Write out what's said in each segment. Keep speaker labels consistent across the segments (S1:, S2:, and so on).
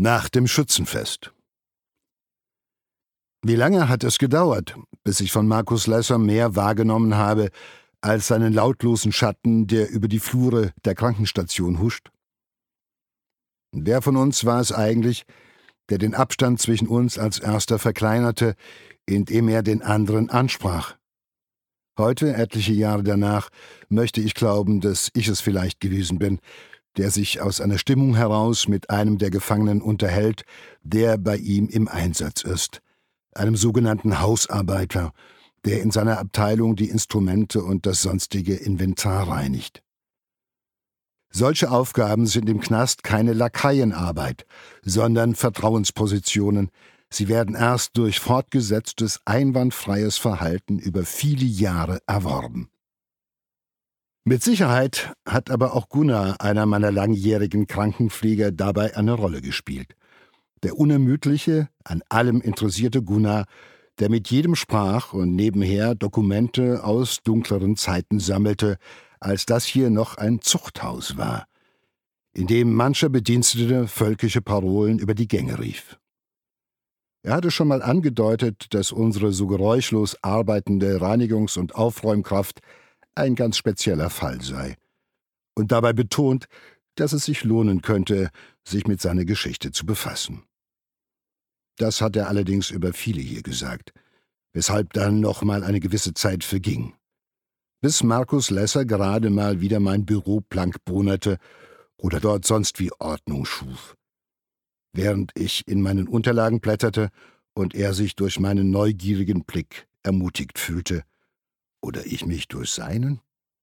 S1: Nach dem Schützenfest. Wie lange hat es gedauert, bis ich von Markus Lesser mehr wahrgenommen habe, als seinen lautlosen Schatten, der über die Flure der Krankenstation huscht? Wer von uns war es eigentlich, der den Abstand zwischen uns als erster verkleinerte, indem er den anderen ansprach? Heute, etliche Jahre danach, möchte ich glauben, dass ich es vielleicht gewesen bin, der sich aus einer Stimmung heraus mit einem der Gefangenen unterhält, der bei ihm im Einsatz ist, einem sogenannten Hausarbeiter, der in seiner Abteilung die Instrumente und das sonstige Inventar reinigt. Solche Aufgaben sind im Knast keine Lakaienarbeit, sondern Vertrauenspositionen. Sie werden erst durch fortgesetztes, einwandfreies Verhalten über viele Jahre erworben. Mit Sicherheit hat aber auch Gunnar, einer meiner langjährigen Krankenpfleger, dabei eine Rolle gespielt. Der unermüdliche, an allem interessierte Gunnar, der mit jedem sprach und nebenher Dokumente aus dunkleren Zeiten sammelte, als das hier noch ein Zuchthaus war, in dem mancher Bedienstete völkische Parolen über die Gänge rief. Er hatte schon mal angedeutet, dass unsere so geräuschlos arbeitende Reinigungs- und Aufräumkraft ein ganz spezieller Fall sei, und dabei betont, dass es sich lohnen könnte, sich mit seiner Geschichte zu befassen. Das hat er allerdings über viele hier gesagt, weshalb dann noch mal eine gewisse Zeit verging, bis Markus Lesser gerade mal wieder mein Büro plankbonerte oder dort sonst wie Ordnung schuf, während ich in meinen Unterlagen blätterte und er sich durch meinen neugierigen Blick ermutigt fühlte, oder ich mich durch seinen?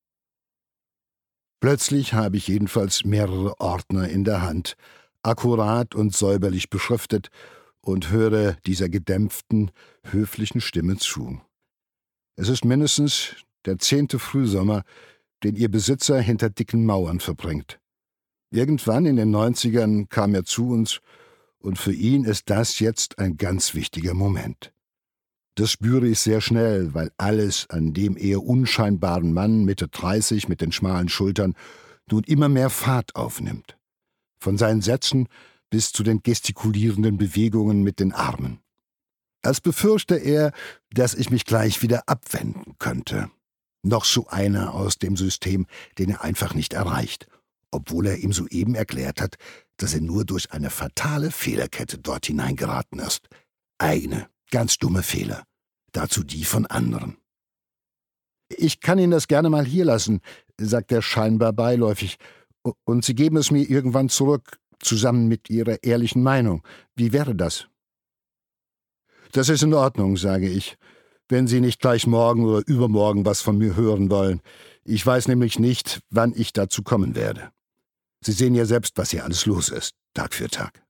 S1: Plötzlich habe ich jedenfalls mehrere Ordner in der Hand, akkurat und säuberlich beschriftet, und höre dieser gedämpften, höflichen Stimme zu. Es ist mindestens der 10. Frühsommer, den ihr Besitzer hinter dicken Mauern verbringt. Irgendwann in den 90ern kam er zu uns, und für ihn ist das jetzt ein ganz wichtiger Moment. Das spüre ich sehr schnell, weil alles an dem eher unscheinbaren Mann Mitte 30 mit den schmalen Schultern nun immer mehr Fahrt aufnimmt. Von seinen Sätzen bis zu den gestikulierenden Bewegungen mit den Armen. Als befürchte er, dass ich mich gleich wieder abwenden könnte. Noch so einer aus dem System, den er einfach nicht erreicht, obwohl er ihm soeben erklärt hat, dass er nur durch eine fatale Fehlerkette dort hineingeraten ist. Eigene, ganz dumme Fehler. Dazu die von anderen. »Ich kann Ihnen das gerne mal hier lassen«, sagt er scheinbar beiläufig, »und Sie geben es mir irgendwann zurück, zusammen mit Ihrer ehrlichen Meinung. Wie wäre das?« »Das ist in Ordnung«, sage ich, »wenn Sie nicht gleich morgen oder übermorgen was von mir hören wollen. Ich weiß nämlich nicht, wann ich dazu kommen werde. Sie sehen ja selbst, was hier alles los ist, Tag für Tag.«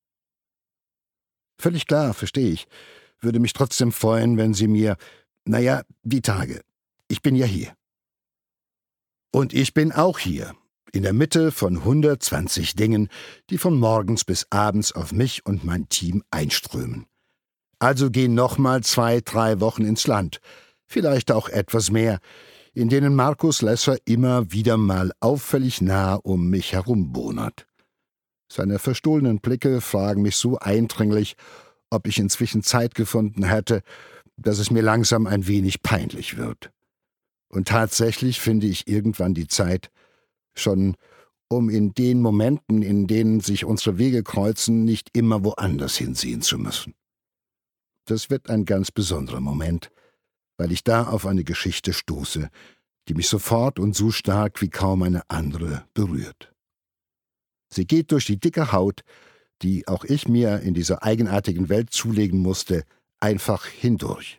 S1: Völlig klar, verstehe ich. Würde mich trotzdem freuen, wenn Sie mir, die Tage. Ich bin ja hier. Und ich bin auch hier, in der Mitte von 120 Dingen, die von morgens bis abends auf mich und mein Team einströmen. Also gehen nochmal 2, 3 Wochen ins Land, vielleicht auch etwas mehr, in denen Markus Lesser immer wieder mal auffällig nah um mich herumbonert. Seine verstohlenen Blicke fragen mich so eindringlich, ob ich inzwischen Zeit gefunden hätte, dass es mir langsam ein wenig peinlich wird. Und tatsächlich finde ich irgendwann die Zeit, schon um in den Momenten, in denen sich unsere Wege kreuzen, nicht immer woanders hinsehen zu müssen. Das wird ein ganz besonderer Moment, weil ich da auf eine Geschichte stoße, die mich sofort und so stark wie kaum eine andere berührt. Sie geht durch die dicke Haut, die auch ich mir in dieser eigenartigen Welt zulegen musste, einfach hindurch.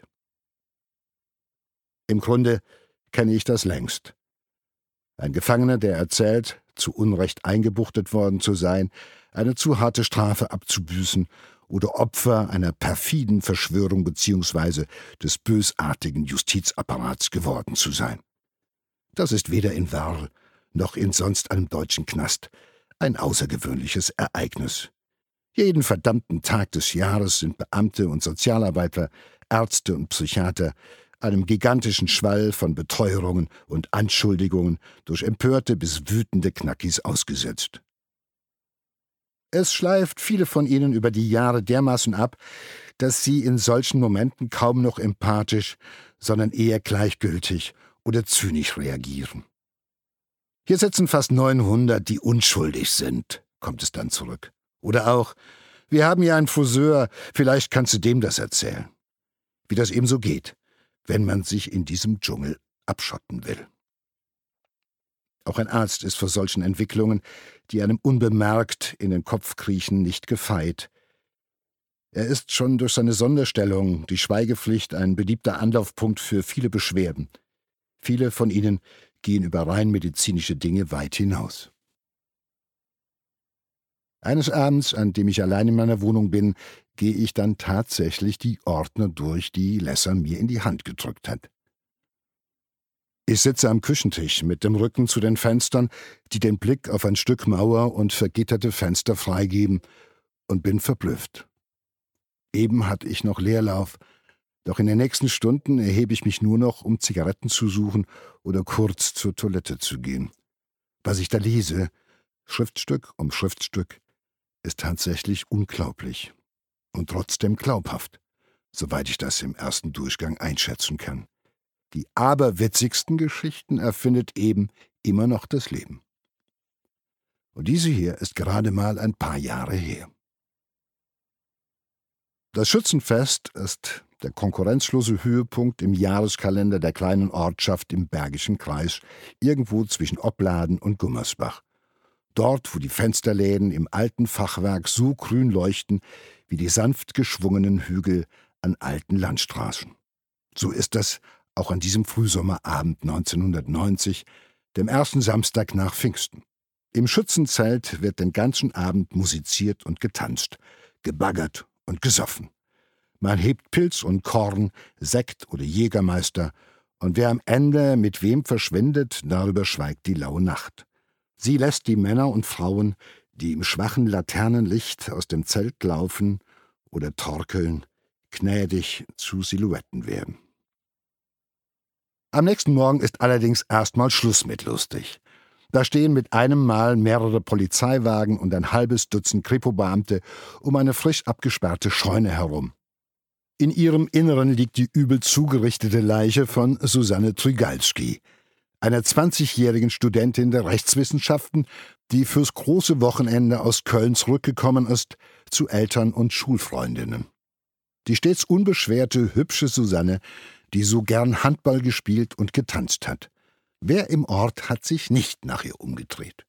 S1: Im Grunde kenne ich das längst. Ein Gefangener, der erzählt, zu Unrecht eingebuchtet worden zu sein, eine zu harte Strafe abzubüßen oder Opfer einer perfiden Verschwörung bzw. des bösartigen Justizapparats geworden zu sein. Das ist weder in Wörl noch in sonst einem deutschen Knast ein außergewöhnliches Ereignis. Jeden verdammten Tag des Jahres sind Beamte und Sozialarbeiter, Ärzte und Psychiater einem gigantischen Schwall von Beteuerungen und Anschuldigungen durch empörte bis wütende Knackis ausgesetzt. Es schleift viele von ihnen über die Jahre dermaßen ab, dass sie in solchen Momenten kaum noch empathisch, sondern eher gleichgültig oder zynisch reagieren. Hier sitzen fast 900, die unschuldig sind, kommt es dann zurück. Oder auch, wir haben hier einen Friseur, vielleicht kannst du dem das erzählen. Wie das eben so geht, wenn man sich in diesem Dschungel abschotten will. Auch ein Arzt ist vor solchen Entwicklungen, die einem unbemerkt in den Kopf kriechen, nicht gefeit. Er ist schon durch seine Sonderstellung, die Schweigepflicht, ein beliebter Anlaufpunkt für viele Beschwerden. Viele von ihnen gehen über rein medizinische Dinge weit hinaus. Eines Abends, an dem ich allein in meiner Wohnung bin, gehe ich dann tatsächlich die Ordner durch, die Lesser mir in die Hand gedrückt hat. Ich sitze am Küchentisch mit dem Rücken zu den Fenstern, die den Blick auf ein Stück Mauer und vergitterte Fenster freigeben, und bin verblüfft. Eben hatte ich noch Leerlauf, doch in den nächsten Stunden erhebe ich mich nur noch, um Zigaretten zu suchen oder kurz zur Toilette zu gehen. Was ich da lese, Schriftstück um Schriftstück, ist tatsächlich unglaublich und trotzdem glaubhaft, soweit ich das im ersten Durchgang einschätzen kann. Die aberwitzigsten Geschichten erfindet eben immer noch das Leben. Und diese hier ist gerade mal ein paar Jahre her. Das Schützenfest ist der konkurrenzlose Höhepunkt im Jahreskalender der kleinen Ortschaft im Bergischen Kreis, irgendwo zwischen Opladen und Gummersbach. Dort, wo die Fensterläden im alten Fachwerk so grün leuchten wie die sanft geschwungenen Hügel an alten Landstraßen. So ist das auch an diesem Frühsommerabend 1990, dem ersten Samstag nach Pfingsten. Im Schützenzelt wird den ganzen Abend musiziert und getanzt, gebaggert und gesoffen. Man hebt Pilz und Korn, Sekt oder Jägermeister, und wer am Ende mit wem verschwindet, darüber schweigt die laue Nacht. Sie lässt die Männer und Frauen, die im schwachen Laternenlicht aus dem Zelt laufen oder torkeln, gnädig zu Silhouetten werden. Am nächsten Morgen ist allerdings erstmal Schluss mit lustig. Da stehen mit einem Mal mehrere Polizeiwagen und ein halbes Dutzend Kripo-Beamte um eine frisch abgesperrte Scheune herum. In ihrem Inneren liegt die übel zugerichtete Leiche von Susanne Trygalski, einer 20-jährigen Studentin der Rechtswissenschaften, die fürs große Wochenende aus Köln zurückgekommen ist, zu Eltern und Schulfreundinnen. Die stets unbeschwerte, hübsche Susanne, die so gern Handball gespielt und getanzt hat. Wer im Ort hat sich nicht nach ihr umgedreht?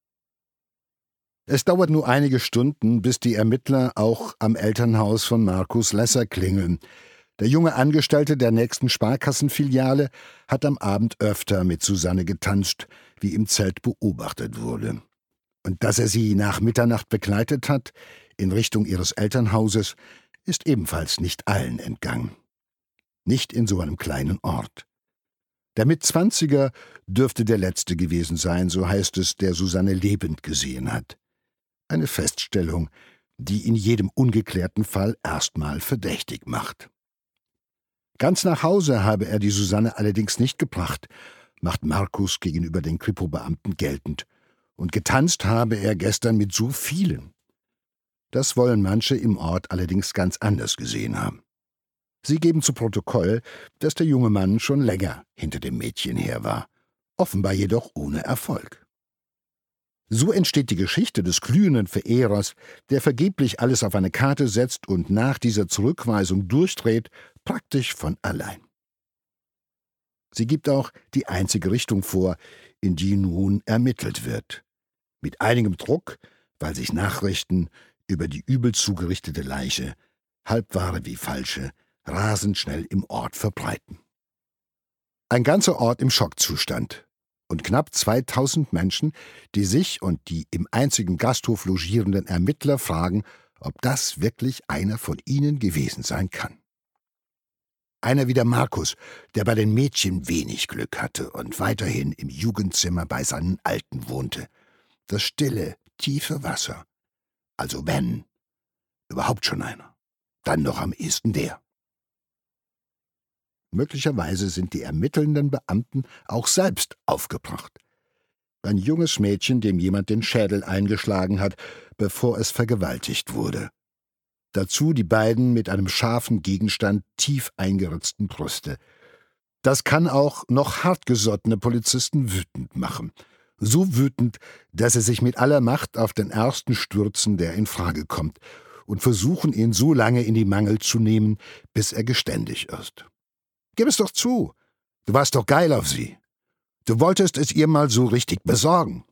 S1: Es dauert nur einige Stunden, bis die Ermittler auch am Elternhaus von Markus Lesser klingeln. Der junge Angestellte der nächsten Sparkassenfiliale hat am Abend öfter mit Susanne getanzt, wie im Zelt beobachtet wurde. Und dass er sie nach Mitternacht begleitet hat, in Richtung ihres Elternhauses, ist ebenfalls nicht allen entgangen. Nicht in so einem kleinen Ort. Der Mitzwanziger dürfte der Letzte gewesen sein, so heißt es, der Susanne lebend gesehen hat. Eine Feststellung, die in jedem ungeklärten Fall erstmal verdächtig macht. Ganz nach Hause habe er die Susanne allerdings nicht gebracht, macht Markus gegenüber den Kripo-Beamten geltend. Und getanzt habe er gestern mit so vielen. Das wollen manche im Ort allerdings ganz anders gesehen haben. Sie geben zu Protokoll, dass der junge Mann schon länger hinter dem Mädchen her war, offenbar jedoch ohne Erfolg. So entsteht die Geschichte des glühenden Verehrers, der vergeblich alles auf eine Karte setzt und nach dieser Zurückweisung durchdreht, praktisch von allein. Sie gibt auch die einzige Richtung vor, in die nun ermittelt wird. Mit einigem Druck, weil sich Nachrichten über die übel zugerichtete Leiche, halbwahre wie falsche, rasend schnell im Ort verbreiten. Ein ganzer Ort im Schockzustand und knapp 2000 Menschen, die sich und die im einzigen Gasthof logierenden Ermittler fragen, ob das wirklich einer von ihnen gewesen sein kann. Einer wie der Markus, der bei den Mädchen wenig Glück hatte und weiterhin im Jugendzimmer bei seinen Alten wohnte. Das stille, tiefe Wasser. Also wenn, überhaupt schon einer. Dann noch am ehesten der. Möglicherweise sind die ermittelnden Beamten auch selbst aufgebracht. Ein junges Mädchen, dem jemand den Schädel eingeschlagen hat, bevor es vergewaltigt wurde. Dazu die beiden mit einem scharfen Gegenstand tief eingeritzten Brüste. Das kann auch noch hartgesottene Polizisten wütend machen. So wütend, dass sie sich mit aller Macht auf den ersten stürzen, der in Frage kommt, und versuchen, ihn so lange in die Mangel zu nehmen, bis er geständig ist. Gib es doch zu, du warst doch geil auf sie. Du wolltest es ihr mal so richtig besorgen.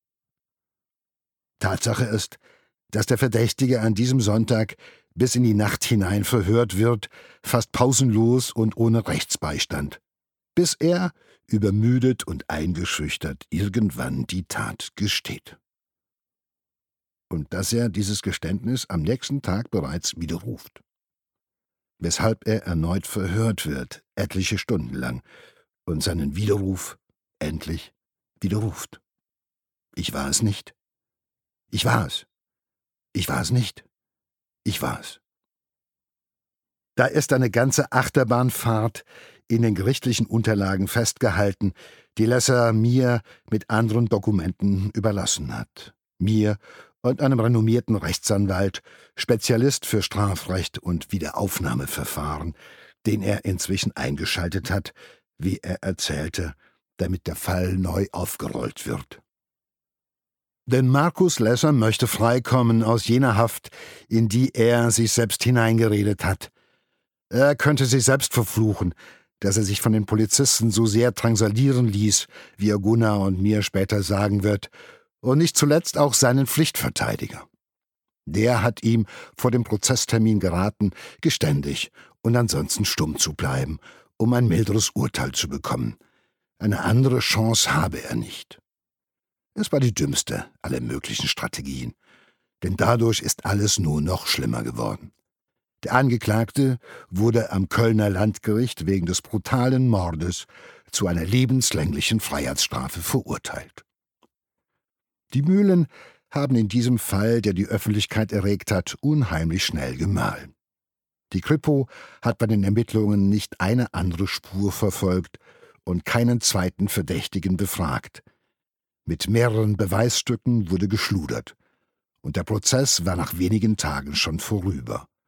S1: Tatsache ist, dass der Verdächtige an diesem Sonntag bis in die Nacht hinein verhört wird, fast pausenlos und ohne Rechtsbeistand, bis er, übermüdet und eingeschüchtert, irgendwann die Tat gesteht. Und dass er dieses Geständnis am nächsten Tag bereits widerruft. Weshalb er erneut verhört wird, etliche Stunden lang, und seinen Widerruf endlich widerruft. Ich war es nicht. Ich war es. Ich war es nicht. Ich war es. Da ist eine ganze Achterbahnfahrt in den gerichtlichen Unterlagen festgehalten, die Lesser mir mit anderen Dokumenten überlassen hat. Mir und einem renommierten Rechtsanwalt, Spezialist für Strafrecht und Wiederaufnahmeverfahren, den er inzwischen eingeschaltet hat, wie er erzählte, damit der Fall neu aufgerollt wird. Denn Markus Lesser möchte freikommen aus jener Haft, in die er sich selbst hineingeredet hat. Er könnte sich selbst verfluchen, dass er sich von den Polizisten so sehr drangsalieren ließ, wie er Gunnar und mir später sagen wird, und nicht zuletzt auch seinen Pflichtverteidiger. Der hat ihm vor dem Prozesstermin geraten, geständig und ansonsten stumm zu bleiben, um ein milderes Urteil zu bekommen. Eine andere Chance habe er nicht. Es war die dümmste aller möglichen Strategien, denn dadurch ist alles nur noch schlimmer geworden. Der Angeklagte wurde am Kölner Landgericht wegen des brutalen Mordes zu einer lebenslänglichen Freiheitsstrafe verurteilt. Die Mühlen haben in diesem Fall, der die Öffentlichkeit erregt hat, unheimlich schnell gemahlen. Die Kripo hat bei den Ermittlungen nicht eine andere Spur verfolgt und keinen zweiten Verdächtigen befragt. Mit mehreren Beweisstücken wurde geschludert, und der Prozess war nach wenigen Tagen schon vorüber.